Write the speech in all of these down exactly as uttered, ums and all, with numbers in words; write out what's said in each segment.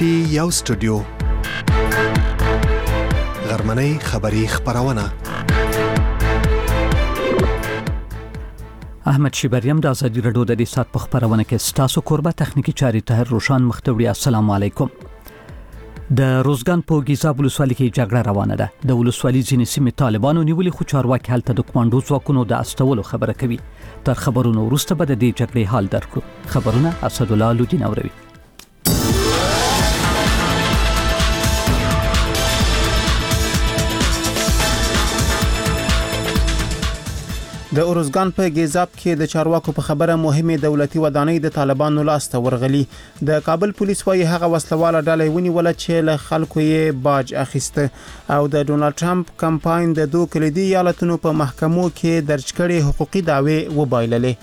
پی یو سټوډیو غرمنۍ خبری خبرونه احمد شیبریم د ازادي رادیو د سات په خبرونه کې ستاسو قربه تخنیکی چاري طاهر روشان مختوری. السلام علیکم. د روزګان په ګیزاب ولسوالۍ کې جګړه روانه ده. د ولسوالۍ ځینې سیمې طالبانو نیولې، خو چارواکي هلته د کمانډو ځواکونو د استولو خبره کوي. تر خبرونو وروسته به د دې جګړې حال درکړو. خبرونه اسد الله لودین اوروي. د اورزګان په ګیزاب کې د چارواکو په خبره مهمه دولتي ودانۍ د طالبانو لاسته ورغلي. د کابل پولیس وايي هغه وسلواله ډلې ونیول چې له خلکو یې باج اخیسته، او د ډونالد ټرمپ کمپاین د دوه کلیدي ایالتونو په محکمو کې درج کړي حقوقي دعوی وبایللې.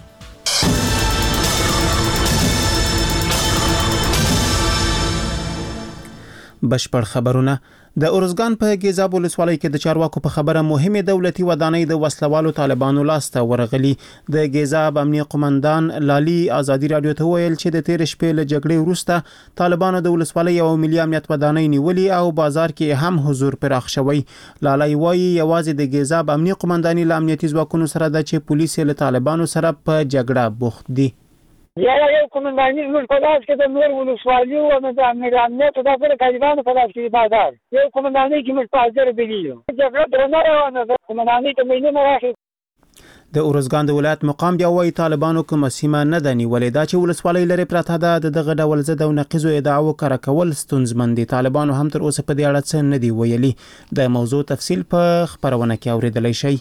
بشپړ خبرونه. د اورزګان په ګیزاب ولسوالۍ کې د چارواکو په خبره مهمه دولتي ودانۍ د وسلوالو طالبانو لاسته ورغلي. د ګیزاب امنیه قومندان لالي ازادي رادیو ته ویل چې د تیر شپې له جګړې وروسته طالبانو د ولسوالۍ او ملي امنیت ودانۍ نیولې او بازار کې هم حضور پراخ شوی. لالي وایي یوازې د ګیزاب امنیه قومنداني له امنیتي ځواکونو سره د چې پولیس له طالبانو سره په جګړه بوخت دي. یا یو کومنداني زموږ په لاس کې د نور ولسوالیو او د امنیت د دغه طالبانو په لاس کې بازار یو کومنداني کې موږ په حاضر بلیو جګړه درنه روانه ده. کومنداني ته مینه راخي. د اورزګان د ولایت مقام بیا وایي طالبانو کومه سیمه نه ده نیولې. دا چې ولسوالۍ لري پراته ده د دغه ډول ضد او نقیضو ادعاو کار کول ستونزمن دي. طالبانو هم تر اوسه په دې اړه څه نه دی ویلي. د موضوع تفصیل په خبرونه کې اوریدلای شئ.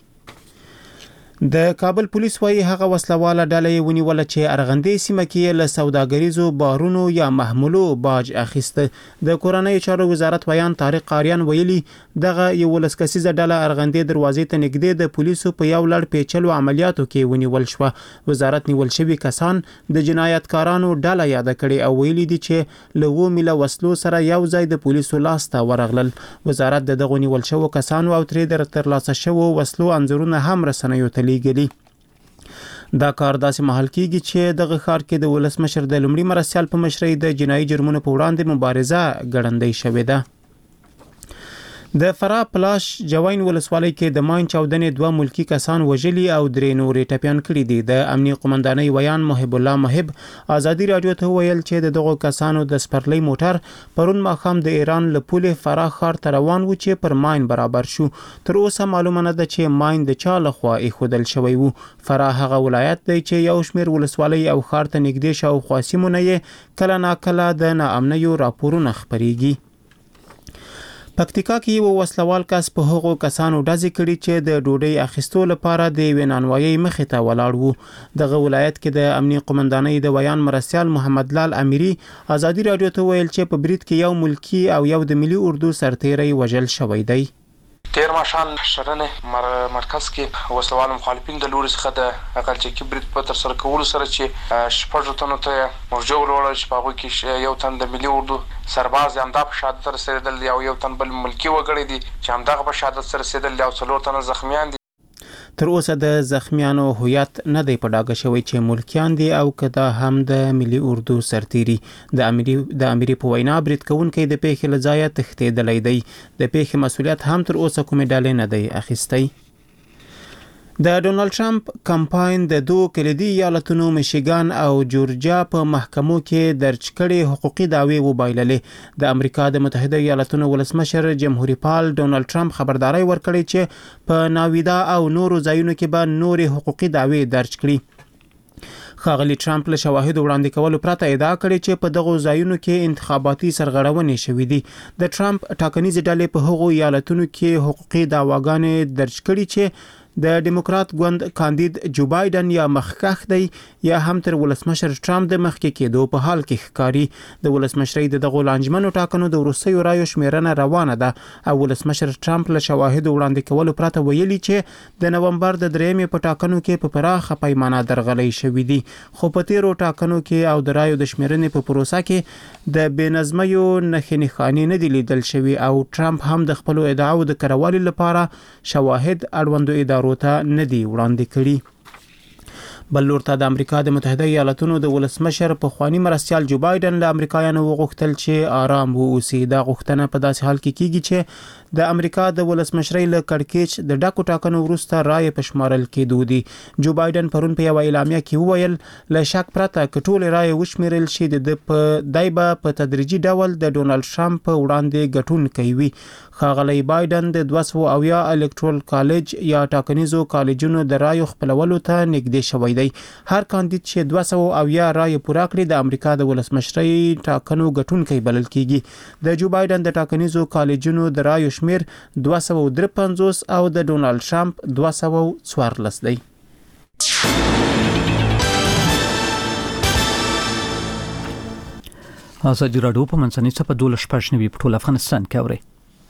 د کابل پولیس وايي هغه وسلواله ډلې ونیول چې ارغندې سیمه کې له سوداګریزو بارونو یا محمولو باج اخیسته. د کورنۍ چارو وزارت ویان طارق قاریان ویلي دغه یو ولسکسیزه ډله ارغندې دروازې ته نږدې د پولیسو په یو لړ پیچلو عملیاتو کې ونیول شو. وزارت نیول شوی کسان د جنایتکارانو ډله یاد کړي او ویلي دي چې له و میله وسلو سره یو ځای د پولیسو لاسته ورغلل. وزارت د دغه نیول شوو کسانو او ترې در ترلاسه شوو وسلو انځورونه هم رسنیو ته لیږلي. دا کار داسې مهال کېږي چې دغه ښار کې د ولسمشر د لومړي مرستیال په مشرۍ د جنایي جرمونو په وړاندې مبارزه ګړندۍ شوې ده. د فراه پلاش جوین ولسوالۍ کې د ماین چاودنې دوه ملکی کسان وژلي او درې نورې ټپیان کړي دي. د امنیه قومندانۍ ویان محب الله محب ازادي رادیو ته ویل چې دغه کسانو د سپرلی موټر پرون ماښام د ایران له پولې فراه ښار ته روان و چې پر ماین برابر شو. تر اوسه معلومه نه ده چې ماین د چا لخوا ایښودل شوی و. فراه هغه ولایت دی چې یو شمېر ولسوالۍ او ښار ته نږدې شاوخوا سیمونه یې کله ناکله د ناامنیو راپورونه خپریږي. پکتیکا کې یو وسلوال کس په هغو کسانو ډزې کړي چې د ډوډۍ اخیستو لپاره د وینانوایي مخې ته ولاړ وو. دغه ولایت کې د امنیه قومندانۍ د ویان مرستیال محمد لال امیری ازادي رادیو ته ویل چې په برید کې یو ملکی او یو د ملي اردو سرتیری وژل شوی دی. تیر ماښام شرنه مرکز کې وسلوال مخالفین د لوري څخه د اقلچکي برید په تر سره کولو سره چې شپږ تنو ته موجو ولول چې په هغه کې یو تن د ملي اردو سرباز همدا په شهادت رسیدل او یو تن بل ملکی وګړي دي چې همدا په شهادت رسیدل او څلور تن زخمیان دي. تر اوسه د زخمیانو هویت نه دی په ډاګه شوی چې ملکیان دي او کدا هم د ملي اردو سرتیری. د امری د امری په وینا برید کوونکي د پیښې لځایه تښتېدلی دی. د پیښې مسؤلیت هم تر اوسه کومې ډلې نه دی اخیستی. د ډونالد ټرمپ کمپاین د دوه کلیدي ایالتونو میشیګان او جورجیا په محکمو کې درج کړي حقوقي دعوی وبایللې. د امریکا د متحده ایالتونو ولسمشر جمهوریت پال ډونالد ټرمپ خبرداري ورکړي چې په ناویدا او نورو ځایونو کې به نورې حقوقي دعوی درج کړي. ښاغلي ټرمپ له شواهد وړاندې کولو پرته ادعا کړې چې په دغو ځایونو کې انتخاباتي سرغړونې شوې دي. د ټرمپ ټاکنیزې ډلې په هغو ایالتونو کې حقوقي دعواګانې درج کړي چې د ډیموکرات ګوند کاندید جو بایدن یا مخکښ دی یا هم تر ولسمشر ټرمپ د مخکې کېدو په حال کې ښکاري. د ولسمشرۍ د دغو لانجمنو ټاکنو د وروستیو رایو شمیرنه روانه ده او ولسمشر ټرمپ له شواهدو وړاندې کولو پرته ویلي چې د نومبر د درېیمې په ټاکنو کې په پراخه پیمانه درغلۍ شوې دي. خو په تیرو ټاکنو کې او د رایو د شمیرنې په پروسه کې د بې نظمیو نښې نښانې نه دي لیدل شوي او ټرمپ هم د خپلو ادعاو د کروالي لپاره شواهد اړوندو ادارو ته نه دي وړاندې کړي. بل لور ته د امریکا د متحده ایالاتونو د ولسمشر په خوانی مرستيال جو بایدن له امریکایانو وغوښتل چې آرام ووسی. دا غوښتنه په داسې حال کې کیږي چې د امریکا د ولسمشرۍ له کړکېچ د ډاکو ټاکنو وروسته رای په شمارل کېدو دي. جو بایدن پرون په یو اعلامیه کې وویل له شک پرته ک ټول رای وشمیرل شي د په دایبه په تدریجي ډول د ډونالد ټرمپ په وړاندې ګټون کوي. ښاغلی بایدن د دوه سوه اویا الکترال کالج یا ټاکنیزو کالجونو د رایو خپلولو ته نږدې شوی دی. هر کاندید چې دوه سوه اویا رای پوره کړي د امریکا د ولسمشرۍ ټاکنو ګټونکی بلل کیږي. د جو بایدن د ټاکنیزو کالجونو د رایو شمیر دوه سوه درې پنځوس او د ډونالد ټرمپ دوه سوه څوارلس دی. ازادي راډیو په منځنۍ صفحه دولس شپږ نوي په ټول افغانستان کې اوري.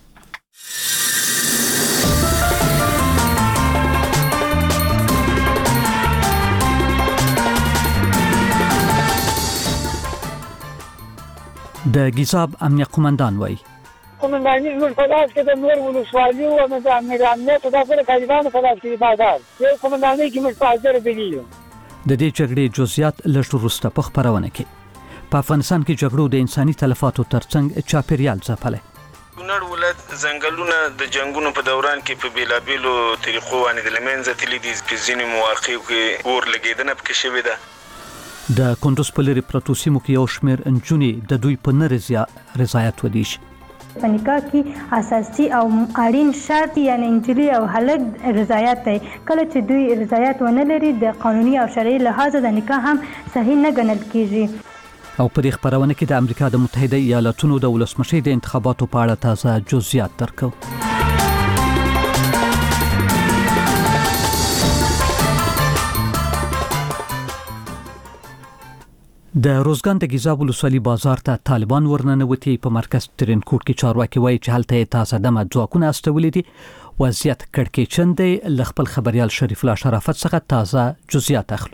د ګیزاب امنیه قومندان وایي قومنداني زموږ په لاس کې د نور ولسوالي او د امیر امنیت د ټول طالبانو په لاس کې بازار یو قومنداني کې موږ په حاضر بلیو. د دې جګړې جزئیات لږ وروسته په خبرونه کې. په افغانستان کې جګړو د انساني تلفاتو ترڅنګ چاپیریال ځپلی. کونړ ولایت ځنګلونه د جنگونو په دوران کې په بیلابیلو طریقو باندې د لمنځه تللي دي. په ځینو مواقعو کې اور لګېدنه پکې شوې ده. د کندوز په لرې پرتو سیمو کې یو شمېر نجونې د دوی په نه رضایت ودی شي. په نکاح کې اساسي او اړین شرط یعنی نجلۍ او هلک رضایت دی. کله چې دوی رضایت ونه لري د قانوني او شرعي لحاظ د نکاح هم صحیح نه ګڼل کیږي. او په دې خبرونه کې د امریکا د متحده ایالاتونو د ولسمشۍ د انتخاباتو په اړه تازه جزئیات درکو. د روزګان د ګیزاب ولسوالي بازار ته طالبان ورننوتي. په مرکز ترینکوټ کې چارواکي وایي چې هلته تازه دمه ځواکونه استولي دي. وضعیت کړکېچن دی. له خپل خبريال شریف الله شرافت څخه تازه جزئیات اخلو.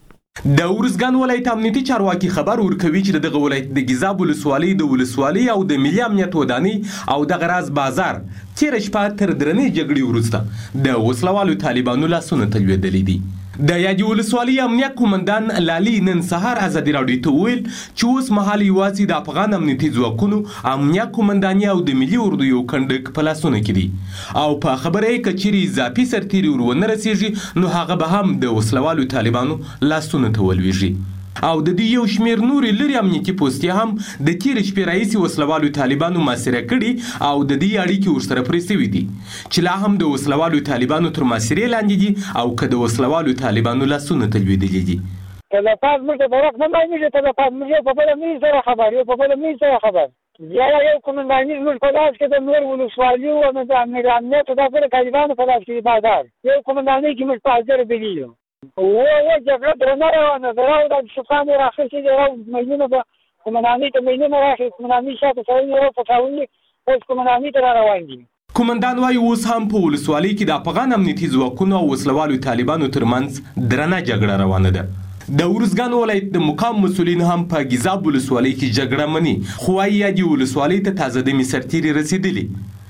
د ورزګان ولایت امنیتي چارواکي خبر ورکوي چې دغه ولایت د ګیزاب ولسوالي د ولسوالي او د ملي امنیت وداني او د غراز بازار تیر شپه تر درنې جګړې وروسته د وسلوالو طالبانو لاسونه تلویدلې دي. د یادې ولسوالي امنیه قومندان لالي نن سهار ازادي راډیو ته ویل چې اوس مهال یوازې د افغان امنیتي ځواکونو امنیه قومنداني او د ملي اردو یو کندک په لاسونه کې دي او په خبره یې کچېرې اضافي سرتیري ورونه رسیږي نو هغه به هم د وسلوالو طالبانو لاسونه ته ولویږي. او د دې یو شمیر نورې لري امنیتي پوستې هم د تیر شپې راهیسې وسلوالو طالبانو محاصره کړي او د دې اړیکې ورسره پرې شوي دي چې لا هم د وسلوالو طالبانو تر محاصرې لاندې دي او که د وسلوالو طالبانو لاسونه تلویدلي دي. تلفات موږ ته برق نه مایلېږي. تلفات موږ په بله مې سره خبر یو په بله مې سره خبر بیا یو قومنداني زموږ په لاس کې د نور ولسوالي او د امیر امنیت د ټول طالبانو په لاس کې بازار یو قومنداني کې موږ په حاضر بلیو. و و جګړه درنه روانه ده. راو د شفانې راخیستې دي. راو میلونه به قومنداني ته میلونه راخیست. قومنداني شاته سړی راو پټاوني اوس قومنداني ته را روان دي. کومندان وايي اوس هم په ولسوالۍ کې د افغان امنیتي ځواکونو او وسلوالو طالبانو ترمنځ درنه جګړه روانه ده. د ورزګان ولایت د مقام مسؤلین هم په ګیزاب ولسوالۍ کې جګړه مني خو وايي یادې ولسوالۍ ته تازه دمې سرتیري رسیدلي.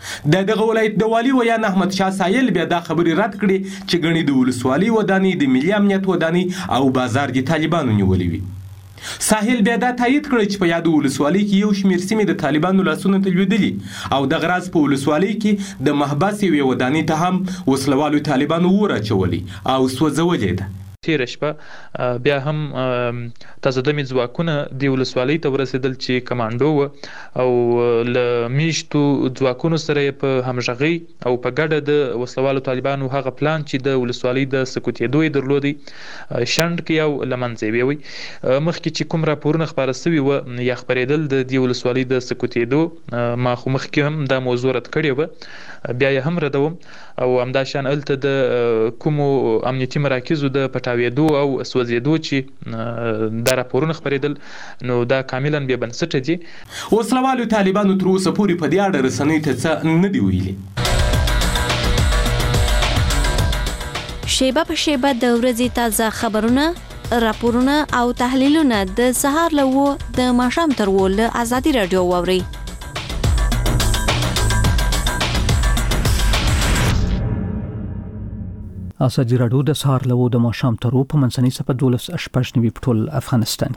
د دغه ولایت د والي ویان احمد شاه سایل بیا دا خبرې رد کړې چې ګڼې د ولسوالۍ ودانۍ د ملي امنیت ودانۍ او بازار د طالبانو نیولې وي. ساحل بیا دا تایید کړی چې په یادو ولسوالۍ کې یو شمېر سیمې د طالبانو لاسونه تلویدلي او د غراز په ولسوالۍ کې د محبس یوې ودانۍ ته هم وسلوالو طالبانو اور اچولي او سوځولې ده. تیر شپه بیا هم تازه دمې ځواکونه د ولسوالۍ ته ورسېدل چې کمانډو و او له میشتو ځواکونو سره په همغږۍ او په ګډه د وسلوالو طالبانو هغه پلان چې د ولسوالۍ د سقوطېدو یې درلودی شنډ کې او له منځه یې ویوی. مخکې چې کوم راپورونه خپاره سوي وه یا خپرېدل د دې ولسوالۍ د سقوطېدو ما خو مخکې هم دا موضوع رد کړې وه بیا یې هم ردوم او همدا شان هلته د کومو امنیتي مراکزو د پټاوېدو او سوځېدو چې دا راپورونه خپرېدل نو دا کاملا بې بنسټه دي. وسلوالو طالبانو تر اوسه پورې په دې اړه رسنۍ ته څه نه دي ویلي. شیبه په شیبه د ورځې تازه خبرونه راپورونه او تحلیلونه د سهار له اوه د ماښام تر اوه له ازادي راډیو واورئ. ازادي راډیو د سهار له د ماښام تر په منځنۍ سپه دولس شپږ نیوي په ټول افغانستان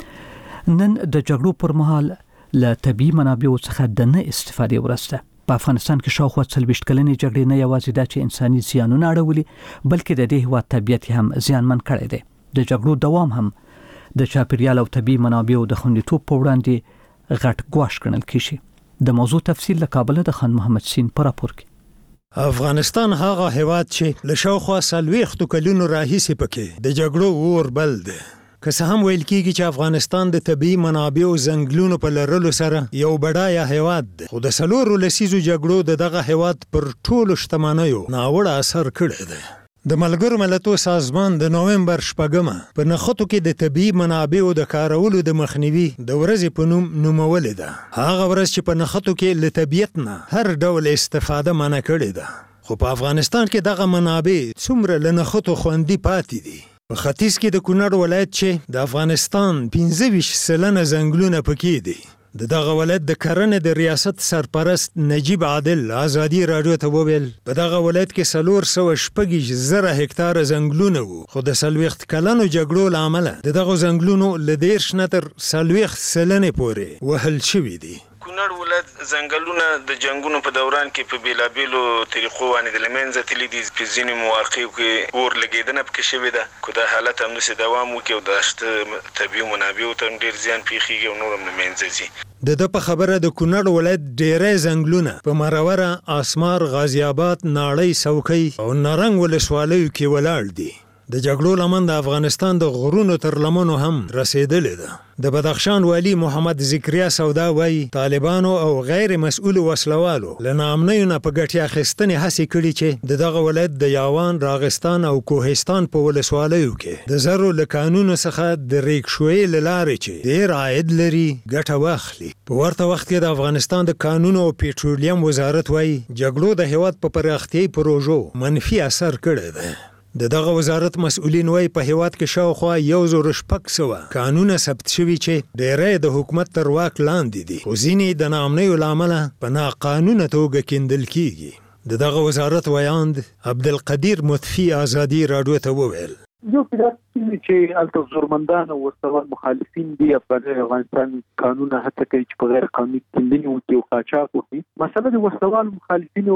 کې نن د جګړو پر مهال له طبي منابعو څخه د نه استفادې ورسته په افغانستان کې شاوخوا څلوېښت کلنې جګړې نه یوازې دا چې انساني زیانونه اړولي بلکې د دې هېواد طبیعت هم زیانمن کړی دی د جګړو دوام هم د چاپیریال او طبي منابعو د خوندیتوب په وړاندې غټ ګواښ ګڼل کېږي د موضوع تفصیل له کابل د خان محمد سین په راپور کې افغانستان هغه هېواد چې له شاوخوا څلوېښتو کلونو راهیسې پکې د جګړو اور بل دی که څه هم ویل کېږي چې افغانستان د طبي منابعو ځنګلونو په لرلو سره یو بډایه هېواد دی خو د څلورو لسیزو جګړو د دغه هېواد پر ټولو شتمنیو ناوړه اثر کړی دی د ملګرو ملتونو سازمان د نومبر شپږمه په نښتو کې د طبي منابعو د کارولو د مخنیوي د ورځې په نوم نومولې ده هغه ورځ چې په نښتو کې له طبیعت نه هر ډول استفاده منع کړې ده خو په افغانستان کې دغه منابع څومره له نښتو خوندي پاتې دي په ختیځ کې د کونړ ولایت چې د افغانستان پنځه ویشت سلنه ځنګلونه پکې دي د دغه ولایت د کرنې د ریاست سرپرست نجیب عادل ازادي راډیو ته وویل په دغه ولایت کې څلور سوه شپږ زره هکتاره ځنګلونه وو خو د څلوېښت کلنو جګړو له امله د دغو ځنګلونو له دېرش نه تر څلوېښت سلنې پورې وهل شوي دي کونړ ولایت ځنګلونه د جنگونو په دوران کې په بیلابیلو طریقو باندې د لمنځه تللي دي په ځینو مواقعو کې اور لګېدنه پکې شوې ده که دا حالت همداسې دوام وکړي او د شته طبیعي منابعو ته هم ډېر زیان پېښېږي او نور هم له منځه ځي د ده په خبره د کونړ ولایت ډېری ځنګلونه په مروره اسمار غازي آباد ناړۍ څوکۍ او نارنګ ولسوالیو کې ولاړ دي د جګړو لمن د افغانستان د غرونو تر لمنو هم رسیدلې ده د بدخشان والی محمد ذکریا سودا وایي طالبانو او غیر مسؤلو وسلوالو له ناامنیو نه په ګټې اخیستنې هڅې کړي چې د دغه ولایت د یاوان راغستان او کوهستان په ولسوالیو کې د زرو له کانونو څخه د ریکشویې له لارې چې ډېر عاید لري ګټه واخلي په ورته وخت کې د افغانستان د کانونو او پیټرولیم وزارت وایي جګړو د هېواد په پراختیایي پروژو منفي اثر کړی دی د دغه وزارت مسؤلین وایي په هېواد کې شاوخوا یو زره شپږ سوه قانونه ثبت شوي چې ډېری د حکومت تر واک لاندې دي خو ځینې د ناامنیو له امله په ناقانونه توګه کیندل کېږي د دغه وزارت ویاند عبدالقدیر مطفي ازادي راډیو ته وویل یو پیدا چې الته زورمندان او وسوال مخالفین دي په افغانستان قانون هڅه کوي چې په غیر قانوني کیندنې وکړي او قاچاق وکړي مسله د وسوال مخالفینو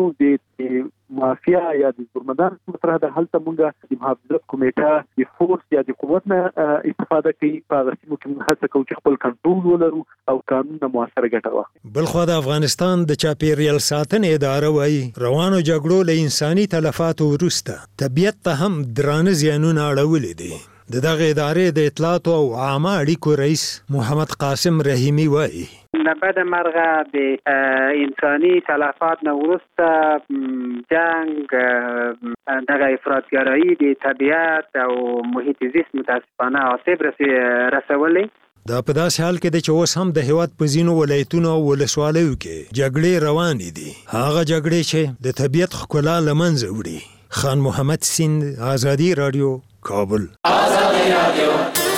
د مافیا یا د زورمندان مطرح ده هلته مونږ د محافظت کمیټه د فورس یا د قوت نه استفاده کوي په هغه سیمو کې مونږ هڅه کوو چې خپل کنټرول ولرو او قانون نه مؤثره ګټه واخلو بلخوا د افغانستان د چاپیریال ساتنې اداره وایي روانو جګړو له انساني تلفاتو وروسته طبیعت ته هم درانه زیانونه اړولي دي د دغه ادارې د اطلاعاتو او عامه اړیکو رئیس محمد قاسم رحیمی وایي نه بعد مرغه د انساني تلفات نه وروسته جنگ دغه افراطګرایي د طبیعت او محیط زیست متاسفانه آسیب رسولی دا په داسې حال کې دی چې اوس هم د هېواد په ځینو ولایتونو او ولسوالیو کې جګړې روانې دي هغه جګړې چې د طبیعت ښکلا له منځه وړي خان محمد سیند ازادي راډیو کابل ازادي راډیو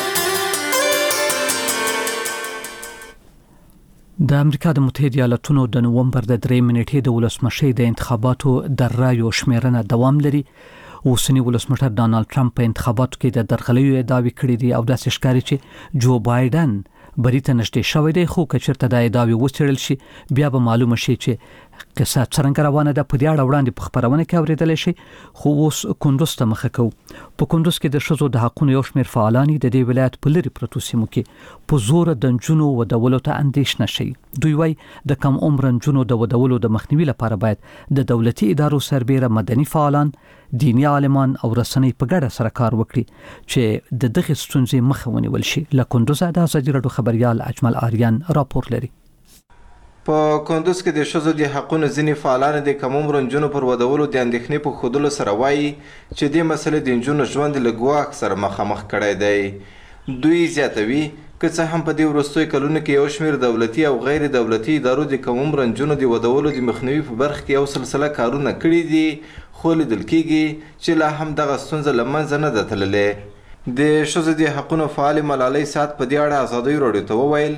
د امریکا د متحده ایالاتونو د نومبر د درې منېټې د ولسمشۍ د انتخاباتو د رایو شمیرنه دوام لري اوسنی ولسمشر ډانلډ ټرمپ په انتخاباتو کې د درغلیو ادعاوې کړې دي او داسې ښکاري چې جو بایدن بری ته نږدې شوی دی خو که چېرته دا ادعاوې وڅېړل شي بیا به معلومه شي چې قصه څرنګه روانه ده په دې اړه وړاندې په خپرونه کې اورېدلی شي خو اوس کندوز ته مخه کوو په کندوز کې د ښځو د حقونو یو شمېر فعالان د دې ولایت په لرې پرتو سیمو کې په زوره د نجونو ودولو ته اندېښنه شي دوی وایي د کم عمره نجونو د ودولو د مخنیوي لپاره باید د دولتي ادارو سربیره مدني فعالان دینی عالمان او رسنۍ په ګډه سره کار وکړي چې د دغې ستونزې مخه ونیول شي له کندوزه د ازادي راډیو خبریال اجمل آریان راپور لري په کندوز کې د ښځو د حقونو ځینې فعالان د کم عمره نجونو پر ودولو د اندېښنې په ښودلو سره وایي چې دې مسلې د نجونو ژوند له ګواښ سره مخامخ کړی دی دوی زیاتوي که څه هم په دې وروستیو کلونو کې یو شمېر دولتي او غیر دولتي ادارو د کم عمره نجونو د ودولو د مخنیوي په برخه کې یو سلسله کارونه کړي دي خو لیدل کېږي چې لا هم دغه ستونزه له منځه نه ده تللې د ښځو د حقونو فعالې ملالۍ سعد په دې اړه ازادي راډیو ته وویل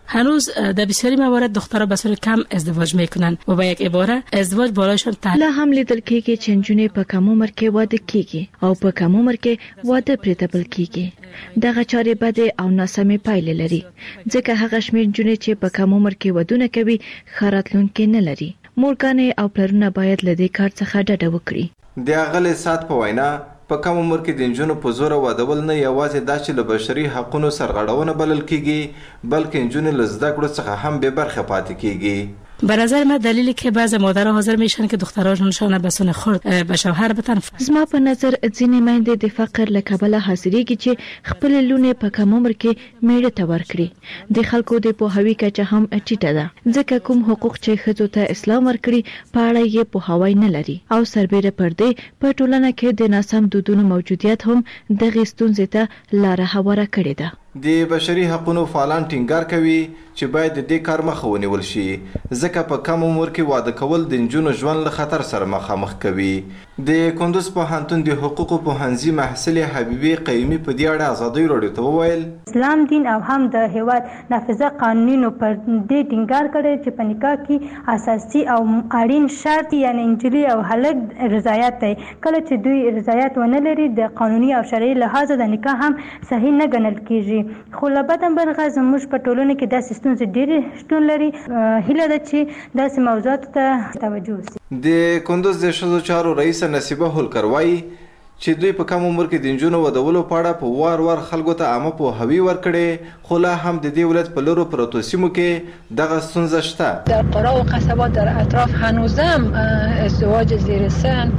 هنوز در بسیاری موارد دخترها به صورت کم ازدواج میکنن و به یک عباره ازدواج بالایشان لا هم لیدل کېږي چې نجونې په کم عمر کې واده کیږي او په کم عمر کې واده پریتبل کیږي. دغه چارې بده او ناسمې پایلې لري ځکه هغه شمېر نجونې چې په کم عمر کې ودونه کوي خراتلونکي نه لري. مورګانې او پلرونه باید له دې کار څخه ډډه وکړي. د اغلې سات په وینا په کم عمر کې د نجونو په زور وادول نه یوازې دا چې له بشري حقوقو سرغړونه بلل کیږي بلکې نجونې له زده کړو څخه هم بې برخه پاتې کیږي. به نظر من دلیلی که بعضی مادرها حاضر میشن که دخترانشون به سن خرد به شوهر بتن. زما په نظر ځینې میندې د فقر له کبله حاضرېږي چې خپل لونه په کم عمر کې میړه ته ورکړي. د خلکو د پوهاوي کچه هم ټیټه ده ځکه کوم حقوق چې ښځو ته اسلام ورکړي په اړه یې پوهاوی نه لري او سربېره پر دې په ټولنه کې د ناسم دودونو موجودیت هم دغې ستونزې ته لاره هواره کړې ده. د بشري حقوقو فعالان ټینګار کوي چې باید د دې کار مخه ونیول شي ځکه په کم عمر کې واده کول د نجونو ژوند له خطر سره مخامخ کوي. د کندوز پوهنتون د حقوقو پوهنځي محصلې حبیبي قیمي په دې اړه ازادي راډیو ته وویل اسلام دین او هم د هیواد نافذه قانونونو پر دې ټینګار کړی چې په نکاح کې اساسي او اړین شرط یعنی انجلي او هلک رضایت دی. کله چې دوی رضایت ونه لري د قانوني او شرعي لحاظ د نکاح هم صحیح نه ګڼل کیږي. خو له بده مرغه زموږ په ټولنه کې داسې ستونزې ډېرې شتون لري. هیله ده چې داسې موضوعاتو ته توجه وشي. د کندوز د ښځو چارو رئیسه نصیبه هولکر وایي چې دوی په کم عمر کې د نجونو ودولو په اړه په وار وار خلکو ته عامه پوهاوی ورکړي خو لا هم د دې ولایت په لرو پرتو سیمو کې دغه ستونزه شته. در قرا و قصبات در اطراف هنوزم ازدواج زیر سن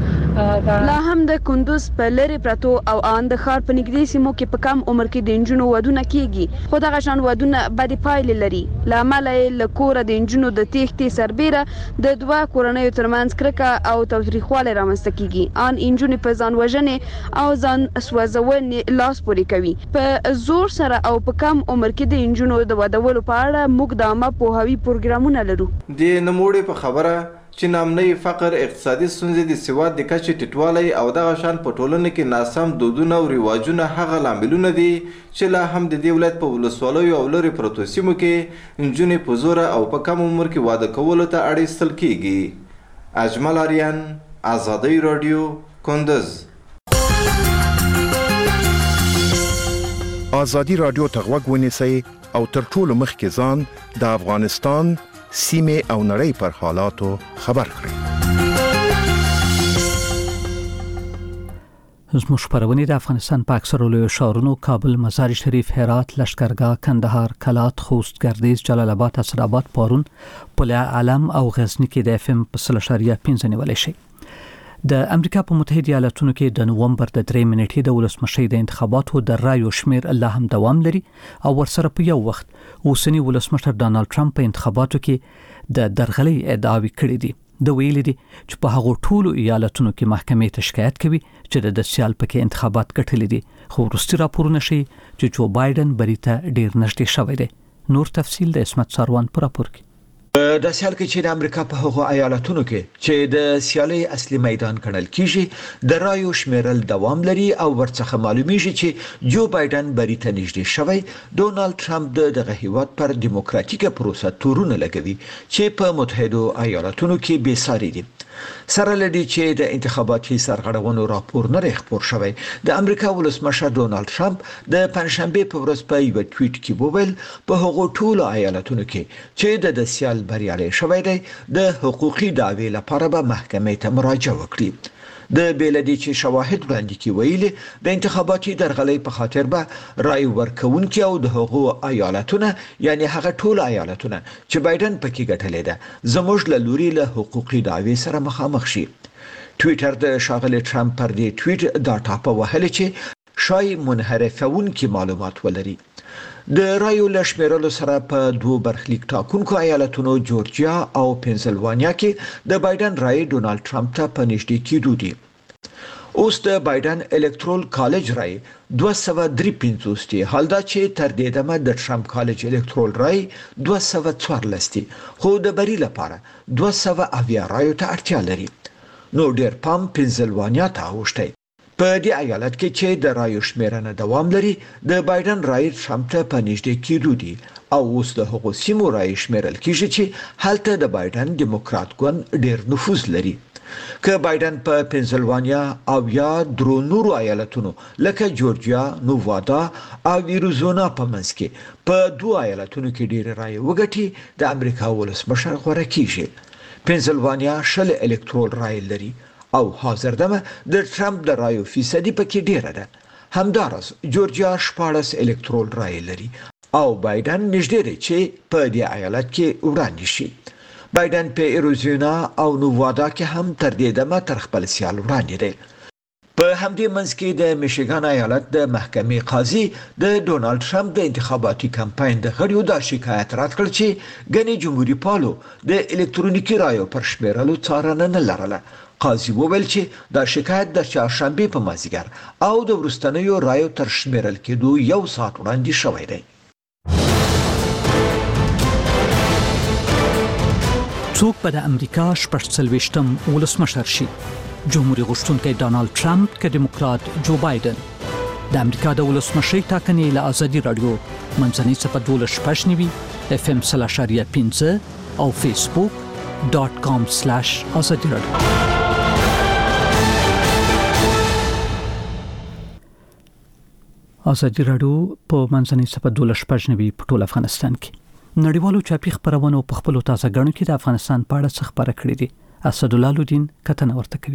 لا هم د کندوز په لری پرتو او ان د ښار په نږدې سیمو کې په کم عمر کې د نجونو ودونه کیږي خو دغه شان ودونه بدې پایلې لري. لامل یې له کوره د نجونو د تېښتې سربېره د دوه کورنیو ترمنځ کرکه او تاوتریخوالی رامنځته کیږي. ان نجونې په ځان وژنې او ځان سوځونې لاس پورې کوي. په زور سره او په کم عمر کې د نجونو د ودولو په اړه موږ د عامه پوهاوي پروګرامونه لرو. د نوموړي په خبره چې نامنۍ فقر اقتصادي ستونزې د سواد د کچې ټیټوالی او دغه شان په ټولنه کې ناسم دودونه او رواجونه هغه لاملونه دي چې لا هم د دې ولایت په ولسوالیو او لرې پرتو سیمو کې نجونې په زوره او په کم عمر کې واده کولو ته اړ ایستل کیږي. اجمل آریان ازادي راډیو کندوز. ازادي راډیو ته غوږ ونیسئ او تر ټولو مخکې ځان د افغانستان سیمه او نړۍ پر حالاتو خبر کړئ. زموږ خبرونه د افغانستان په اکثرو لویو ښارونو کابل، مزار شریف، هرات، لشکرګاه، کندهار، کلات، خوست، ګردیز، جلال آباد، اسداباد، پارون، پل علم او غزنی کې د اف ام په صفر اشاریه پنځه نیولای شي. د امریکا په متحده ایالاتونو کې د نوومبر د درې منېټې د ولسمشۍ د انتخاباتو د رایو شمیر الله هم دوام لري او ورسره په یو وخت اوسنی ولسمشر ډانلډ ټرمپ په انتخاباتو کې د درغلۍ ادعاوې کړې دي. د ویل دي چې په هغو ټولو ایالاتونو کې محکمې ته شکایت کوي چې د سیال پکې انتخابات ګټلې دي خو وروستي راپورونه ښیي چې جو بایدن بری ته ډیر نږدې شوی دی. نور تفصیل د اسمت ساروان پر راپور کې. د سیال کې چې د امریکا په هغو ایالتونو کې چې د سیالي اصلي میدان ګڼل کیږي د رایو شمیرل دوام لري او ورڅخه معلومیږي چې جو بایدن بری ته نږدې شوی. ډونالد ټرمپ دغه هیواد پر دیموکراتیکه پروسه تورونه لګوي چې په متحده ایالتونو کې بې ساري دي. سره لدی چې د انتخاباتي سرغړونو راپور نه خبر شوی د امریکا ولسمشر ډونالد ټرمپ د پنځشنبه په ورځ په یو ټویټ کې وویل په هغو ټولو ایالتونو کې چې د سیال بریالي شوی دی د حقوقي دعوی لپاره به محکمې ته مراجعه وکړي. د بیلدی چې شواهد وړاندې کی ویلي د انتخاباتي درغلۍ په خاطر به رای ورکونکي او د حقوق ایالتونه یعنی هغه ټول ایالتونه چې بایدن پکې ګټلې ده زموږ له لوري له حقوقي دعوی سره مخامخ شي. ټویټر د شاغلي ټرمپ پر دې ټویټ دا ټاپه وهلې چې شای منحرفونکي معلومات ولري. د رایو لشمیرلو سره په دوه برخلیک ټاکونکو ایالتونو جورجیا او پنسلوانیا کې د بایدن رای ډونالد ټرمپ ته په نږدې کېدو دي. اوس د بایدن الکترال کالج رای دوه سوه درې پنځوس دی حال دا چې تر دې دمه د ټرمپ کالج الکترال رای دوه سوه څوارلس دی خو د بری لپاره دوه سوه اویا رایو ته اړتیا لري. نو ډیر پام پنسلوانیا ته اوښتی. په دې ایالت کې چې د رایو شمیرنه دوام لري د بایدن رای ټرمپ ته په نږدې کېدو دي او اوس د هغو سیمو رای شمیرل کیږي چې هلته د بایدن دیموکرات ګوند ډیر نفوذ لري. که بایدن په پنسلوانیا او یا درو نورو ایالتونو لکه جورجیا، نووادا او ایریزونا په منځ کې په دوه ایالتونو کې ډیر رای وګټي، د امریکا ولسمشر غوره کیږي. پنسلوانیا شل الکترول رای لري او حاضر دمه د ټرمپ د رایو فیصدي پکې ډیره ده. همدارس جورجیا شپاړس الکترول رای لري او بایدن نږدې دی چې په دې ایالت کې وړاندې شي. بایدن په ایریزونا او نووادا کې هم تر دې دمه تر خپل سیال وړاندې دی. په همدې منځ کې د میشیګان ایالت د محکمې قاضي د ډونالد ټرمپ د انتخاباتي کمپاین د غړیو دا شکایت رد کړ چې ګڼې جمهوریت پالو د الکترونیکي رایو پر شمیرلو څارنه نه لرله. قاضي وویل چې دا شکایت د چهارشنبه په مازیګر او د وروستنیو رایو تر شمیرل کېدو یو ساعت وړاندې شوی دی. څوک به د امریکا شپږ څلوېښتم ولسمشر شي؟ جمهوریت غوښتونکی ډانالد ټرمپ که دیموکرات جو بایدن؟ د امریکا د ولسمشۍ ټاکنې له ازادي رادیو منځنۍ صفحه دولس شپږ نوي اف ام سل اشاریه پنځه او فیسبوک ډاټ کام سلاش ازادي رادیو. ازادي رادیو په منځنۍ صفحه دولس شپږ نوي په ټول افغانستان کې نړیوالو چاپی خبرونو په خپل تازه غړو کې د افغانستان په اړه څه خبره کړې دي. اسد الله لودین کتنه ورته کوي.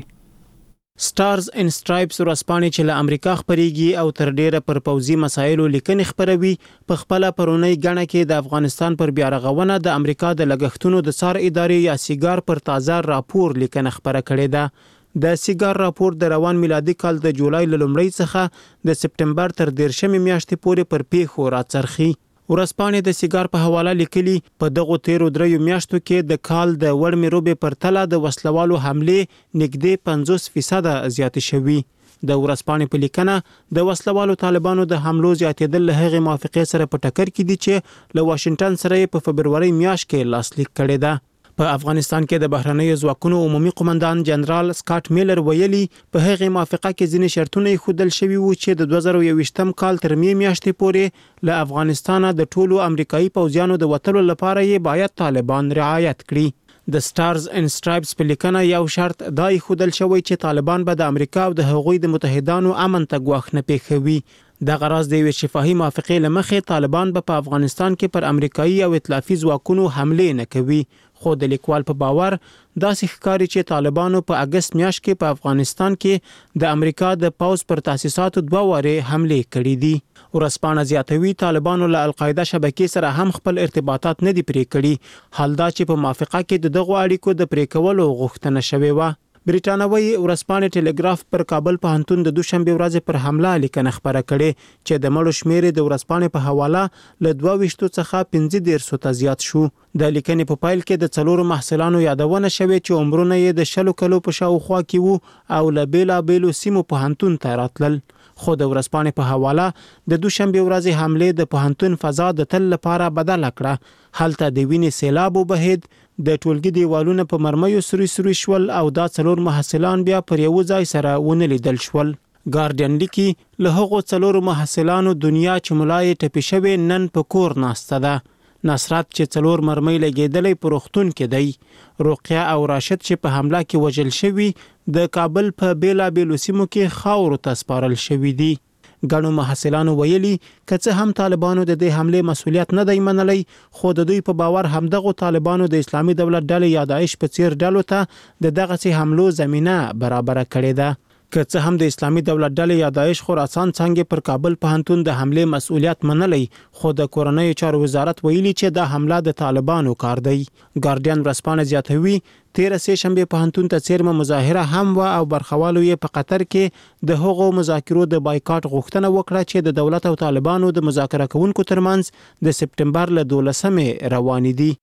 سټارز ان سټرایپس ورسپانې چې له امریکا خبريږي او تر ډیره پر پوزي مسایلو لیکنې خبروي، په خپل پرونی غاڼه کې د افغانستان پر بیا رغونه د امریکا د لګښتونو د څار ادارې یا سیګار پر تازه راپور لیکنه خبره کړې ده. د سیګار راپور د روان میلادي کال د جولای لومړۍ څخه د سپټمبر تر دیرشمې میاشتې پورې پر پیښو راڅرخي. ورسپانې د سیګار په حواله لیکلي په دغه تیرو دریو میاشتو کې د کال د وړمې روبې پر تله د وسلوالو حمله نږدې پنځوس فیصد زیات شوي. د ورسپانې په لیکنه د وسلوالو طالبانو د حملو زیاتېدل له هغې موافقې سره په ټکر کې دي چې له واشنگټن سره په فبروري میاشت کې لاسلیک کړی ده. په افغانستان کې د بهرنیو ځواکونو عمومي قومندان جنرال سکاټ میلر ویلي په هغه موافقه کې ځینې شرطونه خودل شوي وو چې د دوه زره یوویشتم کال تر می میاشتې پورې له افغانستانه د ټولو امریکایي پوځیانو د وټلو لپاره یې باید طالبان رعایت کړي. د سټارز ان سټرایپس په لیکنه یو شرط دای خودل شوی چې طالبان به د امریکا او د هغوی د متحدانو امن ته ګواښ نه پیښوي. د غراض د یو شفاهي موافقې لمخې طالبان به په افغانستان کې پر امریکایي او ائتلافي ځواکونو حمله نه کوي. خو د لیکوال په باور داسې ښکاري چې طالبانو په اگست میاشت کې په افغانستان کې د امریکا د پوځ پر تاسیساتو دوه واره حمله کړې دي. ورسپانه زیاتوي طالبانو له القاعده شبکې سره هم خپل ارتباطات نه دي پرې کړي، حال دا چې په موافقه کې د دغو اړیکو د پرې کولو غوښتنه شوې و. بریټانوي ورسپانې ټلګراف پر کابل پوهنتون د دوشنبه ورځ پر حمله لیکنه خبره کړې چې د مړو شمیر د ورسپانې په حواله له دوه ویشتو څخه پنځه دیرشو ته زیات شو. د لیکنې په پایل کې د څلورو محصلانو یادونه شوې چې عمرونه یې د شلو کلو په شاوخوا کې وو او له بیلا بیلو سیمو پوهنتون ته راتلل. خو د ورسپانې په حواله د دوشنبه ورځ حمله د پوهنتون فضا د تل لپاره بدل کړه. هلته د وینې سیلاب وبهید، د ټولګي دیوالونه په مرمیو سری سری شول او دا څلور محصلان بیا پر یو ځای سره ونه لیدل شول. ګارډین لیکي له هغو څلورو محصلانو دنیا چې ملای ټپي شوی نن په کور ناسته ده. نصرت چې څلور مرمۍ لګېدلې په روغتون کې دی. رقیه او راشد چې په حمله کې وژل شوي د کابل په بیلا بیلو سیمو کې خاورو ته سپارل شوي دي. ګڼو محصلانو ویلي که څه هم طالبانو د دې حمله مسؤلیت نه دی منلی، خو د دوی په باور همدغه طالبانو د اسلامي دولت ډلې یا داعش په څیر ډلو ته د دغسې حملو زمینه برابره کړې ده. که څه هم د اسلامي دولت ډلې یا داعش خراسان څنګه پر کابل پوهنتون د حمله مسؤلیت منلی، خو د کورنۍ چارو وزارت ویلي چې دا حمله د طالبانو کار دی. ګارډین ورسپانه زیاتوي تیره سه شنبه پوهنتون ته څیرمه مظاهره هم و او برخوالو یې په قطر کې د هغو مذاکرو د بایکاټ غوښتنه وکړه چې د دولت او طالبانو د مذاکره کوونکو ترمنځ د سپټمبر له دولسمې روانې دي.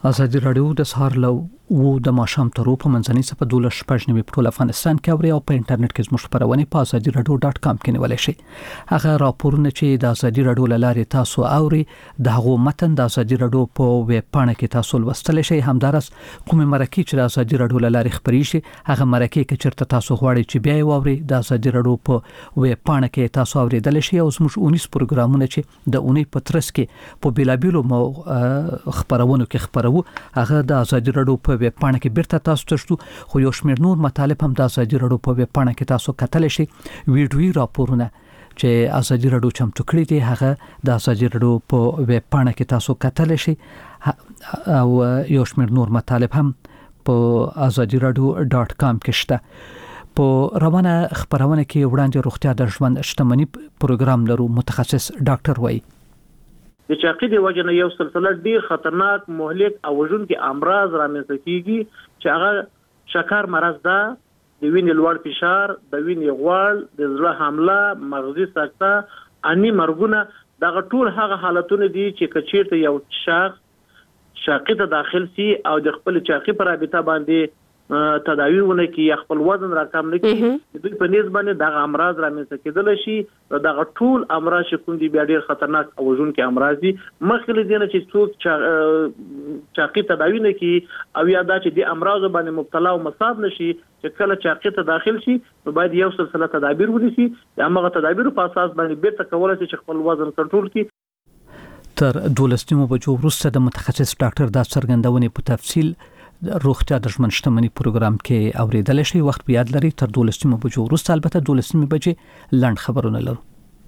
ازادي راډیو د سهار لو و د ماشام ترو په منځنۍ صفه دولس شپږ نیمه په ټول افغانستان کې اوري او په انټرنیټ کې زموږ خبرونه په ازادي راډیو ډاټ کام کې نیولای شئ. هغه راپورونه چې د ازادي راډیو لارې تاسو اوري د هغو متن د ازادي راډیو په ویب پاڼه کې تاسو لوستلی شئ. همدارس کومه مرکه چې د ازادي راډیو لارې خبري شي هغه مرکه کې چیرته تاسو غواړئ چې بیا یې واوري د ازادي راډیو په ویب پاڼه کې تاسو اوریدل شئ او زموږ اونیس پروګرامونه چې د اونۍ په ترڅ کې په بیلابیلو خبرونو کې خبرو هغه د ازادي راډیو په ویب پاڼه کې بیرته تاسو ته شتو. خو یو شمېر نور مطالب هم د ازادي راډیو په ویب پاڼه کې تاسو کتلی شئ. ویډیویي راپورونه چې ازادي راډیو چمتو کړی دي هغه د ازادي راډیو په ویب پاڼه کې تاسو کتلی شئ او یو شمېر نور مطالب هم په ازادي راډیو ډاټ کام کې شته. په روانه خبرونه کې وړاندې روغتیا د ژوند شتمنۍ پروګرام لرو. متخصص ډاکټر وایي د چاقي د وجنه یو سلسله ډیر خطرناک مهلک او وژونکي امراض رامنځته کیږي چې هغه شکر مرض ده، د وینې لوړ فشار، د وینې غوړ، د زړه حمله، مغزي سکته، اني مرګونه. دغه ټول هغه حالتونه دي چې کچیرته یو شخص چاقي ته داخل سي او د خپل چاقي پر رابطه باندې تداوی ونه کی یا خپل وزن راکم نه کی دوی په نسبت باندې دغه امراض رامنځته کېدل شي. دغه ټول امراض چې کوم دي بیا ډیر خطرناک او وژونکي امراض دي. مخکې دینه چې څوک چاقي تداوی نه کی او یا دا چې د امراض باندې مبتلا او مصاب نشي چې کله چاقي ته داخل شي نو باید یو سلسله تدابیر ونیسي. د هغه تدابیر په اساس باندې بیرته کولای شي چې خپل وزن کنټرول کړي. تر دولسمه بجو وروسته د متخصص ډاکټر د څرګندونې په تفصیل روغتیا د ژوند شتمنۍ پروګرام کې اوریدل شي. وخت په یاد لري تر دولسمه بجو وروسته البته دولسمه بجې لنډ خبرونه لرو.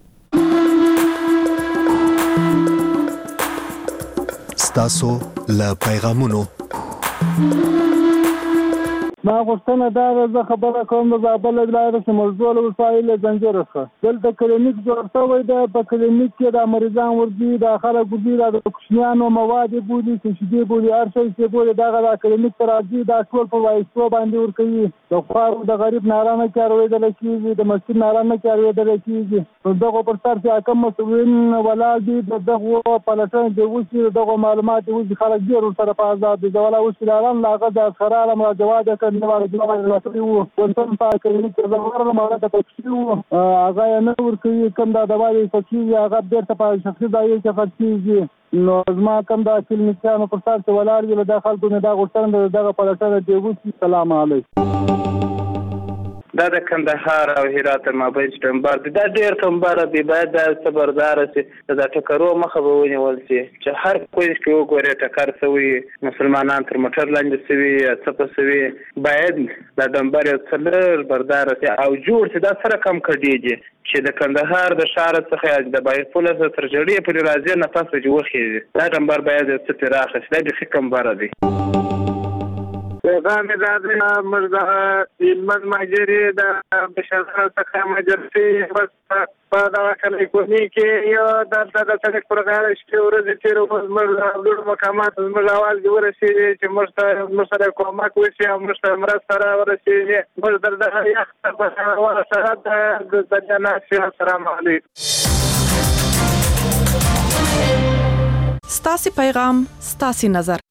ستاسو له پیغامونو ما غوښتنه دا ده زه خبره کوم د زابل ولایت چې مرزول وسایل زنجیر ښه دلته کلینیک جوړ شوی دی. په کلینیک کې د مریضان ورځي د خلک ورځي د کوچنیانو مواد بولي چې شیدې بولي هر شی چې بولي دغه د کلینیک ته راځي دا ټول په وایسو باندې ورکوي. د خوارو د غریب نارانه کارویدل کېږي، د مسکین نارانه کارویدل کېږي. دغه پر سر چې کوم مسؤلین ولاړ دي دغه پلټن دی وسی دغه معلومات دی خلک ډیر سره په آزاد دي. ولا وسیلان لاغه د خرال ما جواب کړ نو راځي راځي وو ورته په کلینیک کې زموږ نه ماده پښتو هغه نه ورکوي کوم دا دوايي پکې هغه بیرته په شخصي ځای کې خرڅيږي. نو زما کوم دا کلینیکانو پر سر ته ولاړ دي د خلکو نه دا غوښتنه دغه پلټنه دی وسی. سلام علیکم. دا د کندهار او هرات مابین ټمبار دا ډیر ټمبار دی. باید د صبردار سي د ټکرو مخه به ونیول شي چې هر کوی کې وګوري ټکر سوی مسلمانان تر موټر لاندې سوي څه سوي باید د ټمبار څلور بردار سي او جوړ سي دا سره کم کړيږي چې د کندهار د شهر څخه د بایپوله تر جړې پر راځي نه تاسو جوړخي دا ټمبار باید څه راخص دا د حکم بار دی. پیغام دادنا مرزا علمت مجری دا بشارت څخه مجرسي بس په دا کلی کومي کې یو د د سړک پروګرام شته ورته تیر مرزا د مقامات مرزا اول دی ورسي چې مرسته مرسته کومه کوي چې مرسته مرسته ورسي مرزا د یا په سره د جنات السلام علیکم. ستاسو پیغام ستاسو نظر.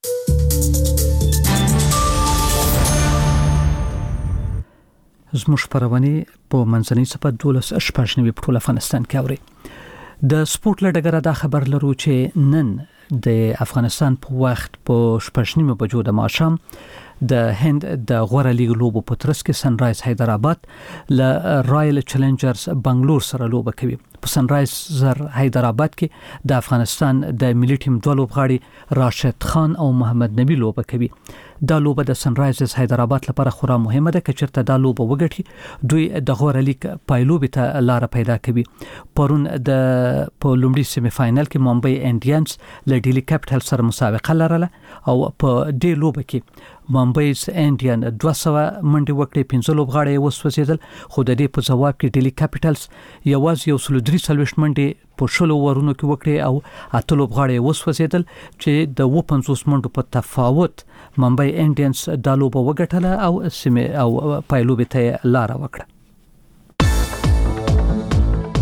زموږ خبرونه په منځنۍ صفه دولس شپږ نیمه په ټول افغانستان کې اوري. د سپورت لړګره دا خبر لرو چې نن د افغانستان په وخت په شپږ نیمه بجو د ماښام د هند د غوړه لیګ لوبو په ترڅ کې سنرایز حیدرآباد له رایل چیلنجرز بنگلور سره لوبه کوي. په سنرایز زر حیدرآباد کې د افغانستان د ملي ټیم دوه لوبغاړي راشد خان او محمد نبی لوبه کوي. دا لوبه د سنرایزرز حیدرآباد لپاره خورا مهمه ده که چېرته دا لوبه وګټي دوی د غوړه لیګ پایلوبې ته لار پیدا کوي. پرون د په لومړي سیمه فائنل کې ممبئی انډینز له ډیلی کیپټل سره مسابقه لرله او په دې لوبه کې ممبئی انډین دوه سوه منډې وکړې، پنځه لوبغاړي وسوځېدل خو د دې په ځواب کې ډیلی کیپټلز یوازې یو سل درې څلوېښت منډې په شلو ورونو کې وکړې او اته لوبغاړي وسوځېدل چې د اووه پنځوس منډو په تفاوت ممبئی انډینز دا لوبه وګټله او سیمه او پایلوبې ته لار وکړه.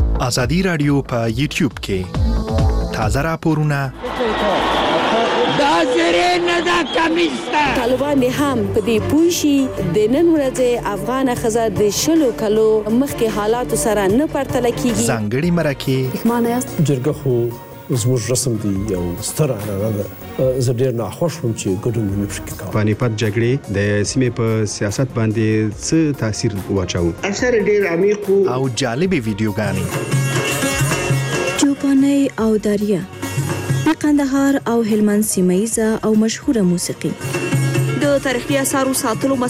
ازادي رادیو په یوټیوب کې تازه راپورونه دا مهاجرین نه دا کمیس ده. طالبان هم په دې پوه شي د نن ورځې افغان ښځه د شلو کلو مخکې حالاتو سره نه پرتله کیږي. ځانګړي مرکې پښمانه یاست؟ جرګه خو زموږ رسم دی یو ستر عنعنه ده. زه ډېر ناخوښ وم چې ګډون مې نه شي کولی. پانیپت جګړې د سیمې په سیاست باندې څه تاثیر واچاوه؟ اثر ډېر عمیق او جالبې ویډیوګانې. چوپانۍ او داریه د قندهار او هلمند سیمه ییزه او مشهوره موسیقي. د تاریخي اثارو ساتلو